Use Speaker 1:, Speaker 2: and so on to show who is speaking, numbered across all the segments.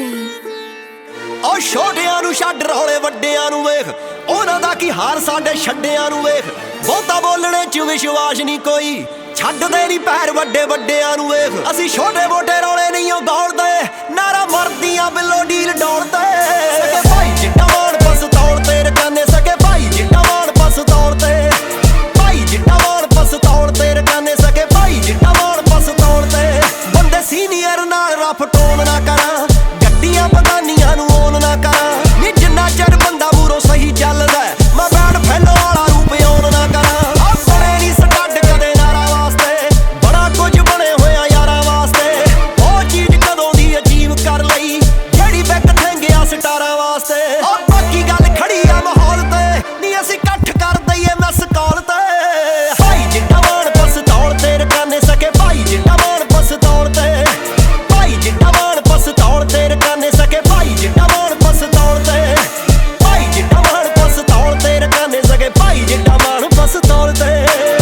Speaker 1: ਉਹ ਛੋਟਿਆਂ ਨੂੰ ਛੱਡ ਰੌਲੇ ਵੱਡਿਆਂ ਨੂੰ ਵੇਖ, ਉਹਨਾਂ ਦਾ ਕੀ ਹਾਰ ਸਾਡੇ ਛੱਡਿਆਂ ਨੂੰ ਵੇਖ। ਬਹੁਤਾ ਬੋਲਣੇ ਚ ਵਿਸ਼ਵਾਸ ਨਹੀਂ ਕੋਈ, ਛੱਡਦੇ ਨਹੀਂ ਪੈਰ ਵੱਡੇ ਵੱਡਿਆਂ ਨੂੰ ਵੇਖ। ਅਸੀਂ ਛੋਟੇ ਮੋਟੇ ਰੌਲੇ ਨਹੀਂ ਉਹ ਗੌਲਦੇ, ਨਾਰਾ ਮਰਦੀਆਂ ਬਿੱਲੋ ਡੀਲ ਡੋਲਦੇ। ਸਕੇ ਭਾਈ ਜਿੱਡਾ ਮਾਣ ਪਸਤੌਲ ਤੇ ਰਕਾਨੇ, ਸਕੇ ਭਾਈ ਜਿੱਡਾ ਮਾਣ ਪਸਤੌਲ ਤੇ, ਭਾਈ ਜਿੱਡਾ ਮਾਣ ਪਸਤੌਲ ਤੇ ਰਕਾਨੇ, ਸਕੇ ਭਾਈ ਜਿੱਡਾ ਮਾਣ ਪਸਤੌਲ ਤੇ। ਬੰਦੇ ਸੀਨੀਅਰ ਨਾਲ ਰਫ ਟੋਨ ਨਾ ਕਰਾਂ, ਗੱਡੀਆਂ ਬਗਾਨੀਆਂ ਨੂੰ ਓਨ ਨਾ ਕਰਾਂ। ਨੀ ਜਿੰਨਾ ਚਿਰ ਬੰਦਾ ਮੂਰੋਂ ਸਹੀ ਚੱਲਦਾ, ਮੈਂ ਬੈਡ ਫੈਲੋ ਵਾਲਾ ਰੂਪ ਓਨ ਨਾ ਕਰਾਂ। ਆ ਬਣੇ ਨੀ ਸਟੱਡ ਕਦੇ ਨਾਰਾ ਵਾਸਤੇ, ਬੜਾ ਕੁਝ ਬਣੇ ਹੋਇਆ ਯਾਰਾਂ ਵਾਸਤੇ। ਉਹ ਚੀਜ਼ ਕਦੋਂ ਦੀ ਅਜੀਬ ਕਰ ਲਈ, ਜਿਹੜੀ ਬੈਕ ਥੈਂਗਿਆ ਸਟਾਰਾਂ ਵਾਸਤੇ। ਆ ਬਾਕੀ ਗੱਲ ਖੜੀ ਆ ਮਾਹੌਲ ਤੇ, ਨੀ ਅਸੀਂ ਇਕੱਠ ਕਰ ਦਈਏ ਮਿਸ ਕਾਲ ਤੇ। ਭਾਈ ਜਿੱਡਾ ਮਾਣ ਪਸਤੌਲ ਤੇ ਰਕਾਨੇ, ਸਕੇ ਭਾਈ ਜਿੱਡਾ ਮਾਣ ਪਸਤੌਲ ਤੇ, ਭਾਈ ਜਿੱਡਾ ਮਾਣ ਪਸਤੌਲ ਤੇ ਰਕਾਨੇ, ਸਕੇ ਭਾਈ ਜਿੱਡਾ ਮਾਣ ਪਸਤੌਲ ਤੇ, ਭਾਈ ਜਿੱਡਾ ਮਾਣ ਪਸਤੌਲ ਤੇ ਰਕਾਨੇ, ਸਕੇ ਭਾਈ ਜਿੱਡਾ ਮਾਣ ਪਸਤੌਲ ਤੇ।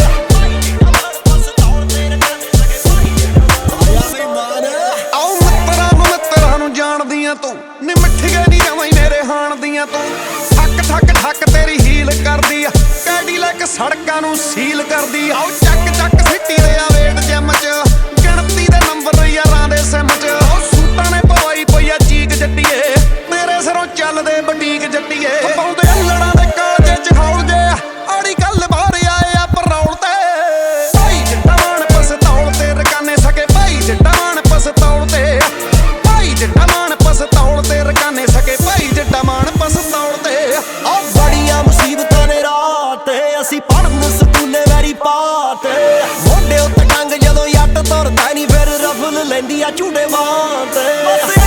Speaker 2: ਆਓ ਮਿੱਤਰਾਂ ਨੂੰ ਜਾਣਦੀਆਂ ਤੂੰ, ਨੀ ਮਿੱਠੀਆਂ ਨੀ ਜਮਾਂ ਹੀ ਮੇਰੇ ਹਾਣ ਦੀਆਂ ਤੂੰ। ਠੱਕ ਠੱਕ ਠੱਕ ਤੇਰੀ ਹੀਲ ਕਰਦੀ ਆ, ਕੈਡੀਲੈਕ ਸੜਕਾਂ ਨੂੰ ਸੀਲ ਕਰਦੀ ਆ। ਆਓ ਚੱਕ ਚੱਕ ਸਿੱਟੀ ਦੇ ਆ ਵੇਟ ਜਿਮ ਚ, ਗਿਣਤੀ ਦੇ ਨੰਬਰ ਯਾਰਾਂ ਦੇ ਸਿਮ ਚ। ਆਓ ਸੂਟਾਂ ਨੇ ਪਵਾਈ ਪਈ ਆ ਚੀਕ ਜੱਟੀਏ, ਮੇਰੇ ਸਿਰੋਂ ਚੱਲਦੇ ਬਟੀਕ ਜੱਟੀਏ। ਪਾਉਂਦੇ ਲੜਾਂ ਦੇ ਕਾਲਜੇ ਚ ਖੌਲ ਜੇ, ਆੜੀ ਗੱਲ ਬਾਹਰ ਆਏ ਆ ਪਰੌਲ ਤੇ। ਭਾਈ ਜਿੱਡਾ ਮਾਣ ਪਸਤੌਲ ਤੇ ਰਕਾਨੇ, ਸਕੇ ਭਾਈ ਜਿੱਡਾ ਮਾਣ ਪਸਤੌਲ ਤੇ, ਭਾਈ ਜਿੱਡਾ ਮਾਣ ਪਸਤੌਲ ਤੇ ਰਕਾਨੇ, ਸਕੇ ਭਾਈ ਜਿੱਡਾ ਮਾਣ ਪਸਤੌਲ ਤੇ।
Speaker 1: ਆ ਬੜੀਆਂ ਮੁਸੀਬਤਾਂ ਨੇ ਰਾਤ ਤੇ, ਅਸੀਂ ਪੜ੍ਹਨ ਸਕੂਲੇ ਵੈਰੀ ਪਾਤ। ਮੋਢੇ ਉੱਤੇ ਟੰਗ ਜਦੋਂ ਜੱਟ ਤੁਰਦਾ ਨੀ, ਫਿਰ ਰਫਲ ਲੈਂਦੀ ਆ ਝੂਟੇ ਬਾਂਹ ਤੇ।